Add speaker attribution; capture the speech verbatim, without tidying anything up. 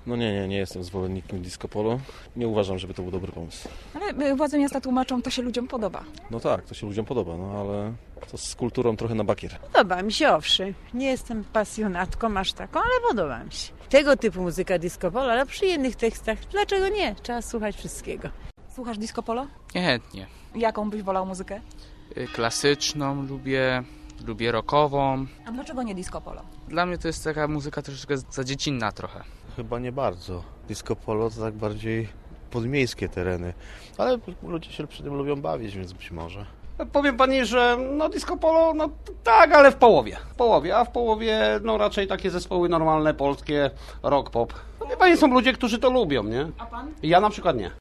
Speaker 1: No nie, nie, nie jestem zwolennikiem disco polo. Nie uważam, żeby to był dobry pomysł.
Speaker 2: Ale władze miasta tłumaczą, to się ludziom podoba.
Speaker 1: No tak, to się ludziom podoba, no ale to z kulturą trochę na bakier.
Speaker 3: Podoba mi się, owszem. Nie jestem pasjonatką aż taką, ale podoba mi się. Tego typu muzyka disco polo, ale przy jednych tekstach, dlaczego nie? Trzeba słuchać wszystkiego.
Speaker 2: Słuchasz disco polo?
Speaker 4: Niechętnie.
Speaker 2: Jaką byś wolał muzykę?
Speaker 4: Klasyczną lubię, lubię rockową.
Speaker 2: A dlaczego nie disco polo?
Speaker 4: Dla mnie to jest taka muzyka troszeczkę za dziecinna trochę.
Speaker 5: Chyba nie bardzo. Disco polo to tak bardziej podmiejskie tereny, ale ludzie się przy tym lubią bawić, więc być może.
Speaker 6: Powiem pani, że no disco polo, no tak, ale w połowie. W połowie, a w połowie no raczej takie zespoły normalne, polskie, rock, pop. No wie pani, są ludzie, którzy to lubią, nie?
Speaker 2: A pan?
Speaker 6: Ja na przykład nie.